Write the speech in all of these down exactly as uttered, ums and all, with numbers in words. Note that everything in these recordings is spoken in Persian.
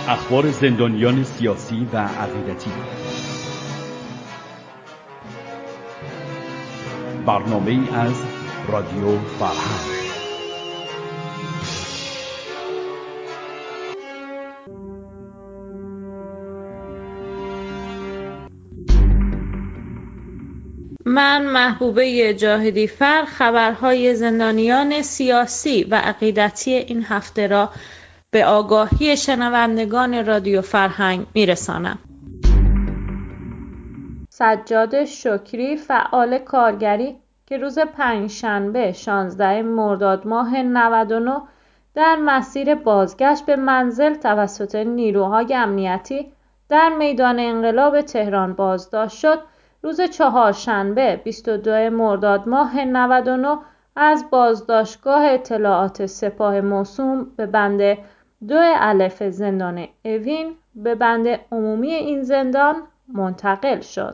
اخبار زندانیان سیاسی و عقیدتی. برنامه‌ای از رادیو فرهنگ. من محبوبه جاهدی فر خبرهای زندانیان سیاسی و عقیدتی این هفته را به آگاهی شنوندگان رادیو فرهنگ میرسانم. سجاد شکری فعال کارگری که روز پنجشنبه شانزدهم مرداد ماه نود و نه در مسیر بازگشت به منزل توسط نیروهای امنیتی در میدان انقلاب تهران بازداشت شد، روز چهارشنبه بیست و دوم مرداد ماه نود و نه از بازداشتگاه اطلاعات سپاه موسوم به بند دو الف زندان اوین به بند عمومی این زندان منتقل شد.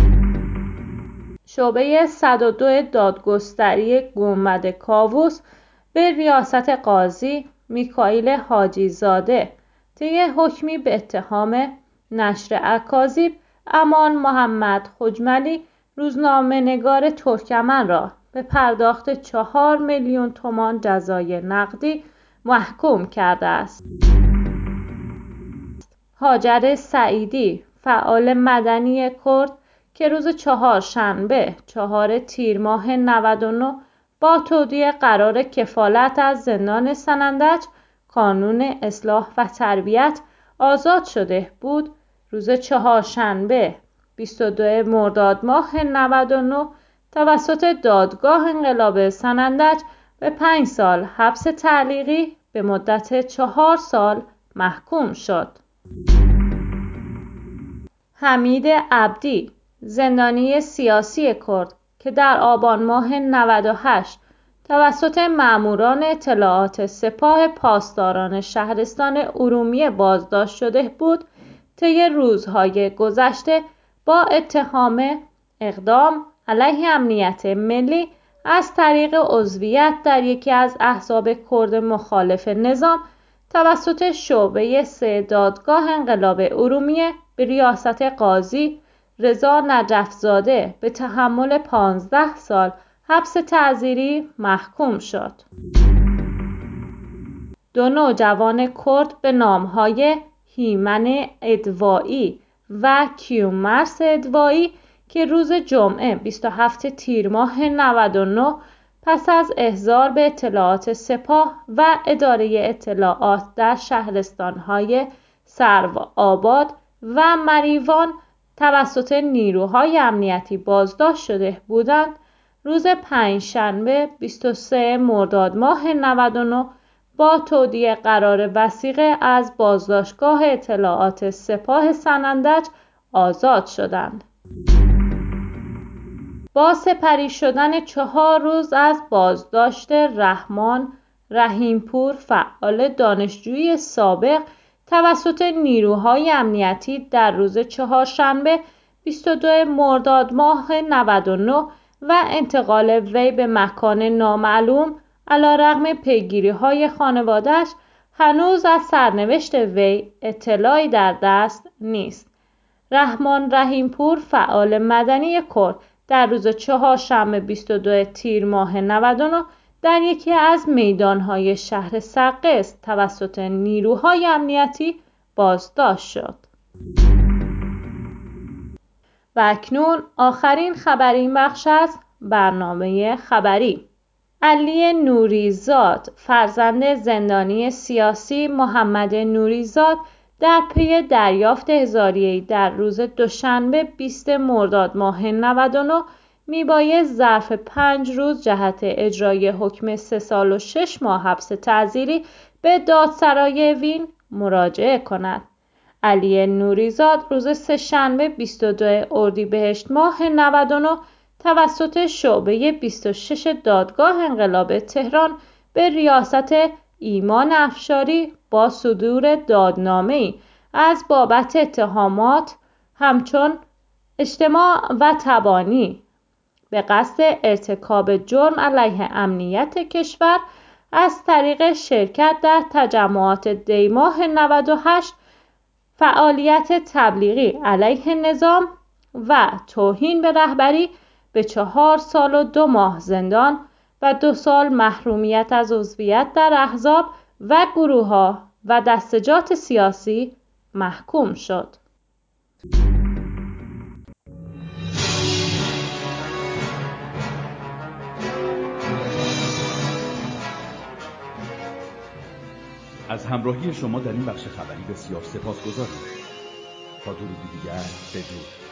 شعبه صد و دو دادگستری گنبد کاووس به ریاست قاضی میکائیل حاجی زاده طی حکمی به اتهام نشر اکاذیب امان محمد خجملی روزنامه‌نگار ترکمن را به پرداخت چهار میلیون تومان جزای نقدی محکوم کرده است. هاجر سعیدی فعال مدنی کرد که روز چهارشنبه چهار تیر ماه نود و نه با تودیع قرار کفالت از زندان سنندج کانون اصلاح و تربیت آزاد شده بود، روز چهارشنبه بیست و دوم مرداد ماه نود و نه توسط دادگاه انقلاب سنندج به پنج سال حبس تعلیقی به مدت چهار سال محکوم شد. حمید عبدی زندانی سیاسی کرد که در آبان ماه نود و هشت توسط ماموران اطلاعات سپاه پاسداران شهرستان ارومیه بازداشت شده بود، طی روزهای گذشته با اتهام اقدام علیه امنیت ملی از طریق عضویت در یکی از احزاب کرد مخالف نظام توسط شعبه سه دادگاه انقلاب ارومیه به ریاست قاضی رضا نجف‌زاده به تحمل پانزده سال حبس تعزیری محکوم شد. دو نوجوان کرد به نام‌های هیمن ادوایی و کیومرث ادوایی که روز جمعه بیست و هفتم تیر ماه نود و نه پس از احضار به اطلاعات سپاه و اداره اطلاعات در شهرستان‌های سروآباد و مریوان توسط نیروهای امنیتی بازداشت شده بودند، روز پنجشنبه بیست و سوم مرداد ماه نود و نه با تودیع قرار وثیقه از بازداشتگاه اطلاعات سپاه سنندج آزاد شدند. با سپری شدن چهار روز از بازداشت رحمان رحیمپور فعال دانشجویی سابق توسط نیروهای امنیتی در روز چهارشنبه بیست و دوم مرداد ماه نود و نه و انتقال وی به مکان نامعلوم علیرغم پیگیری‌های خانواده‌اش هنوز از سرنوشت وی اطلاعی در دست نیست. رحمان رحیمپور فعال مدنی کرد در روز چهارشنبه بیست و دوم تیر ماه نود و نه در یکی از میدان‌های شهر سقز توسط نیروهای امنیتی بازداشت شد. و اکنون آخرین خبر این بخش از برنامه خبری. علی نوریزاد فرزند زندانی سیاسی محمد نوریزاد در پی دریافت هزاریه‌ای در روز دوشنبه بیست مرداد ماه نود و نه میبایست ظرف پنج روز جهت اجرای حکم سه سال و شش ماه حبس تعزیری به دادسرای وین مراجعه کند. علی نوریزاد روز سه‌شنبه بیست و دوم اردیبهشت ماه نود و نه توسط شعبه بیست و شش دادگاه انقلاب تهران به ریاست ایمان افشاری با صدور دادنامه‌ای از بابت اتهامات همچون اجتماع و تبانی به قصد ارتکاب جرم علیه امنیت کشور از طریق شرکت در تجمعات دی‌ماه نود و هشت فعالیت تبلیغی علیه نظام و توهین به رهبری به چهار سال و دو ماه زندان و دو سال محرومیت از عضویت در احزاب و گروه‌ها و دستجات سیاسی محکوم شد. از همراهی شما در این بخش خبری بسیار سپاسگزاریم. تا درودی دیگر بدرود.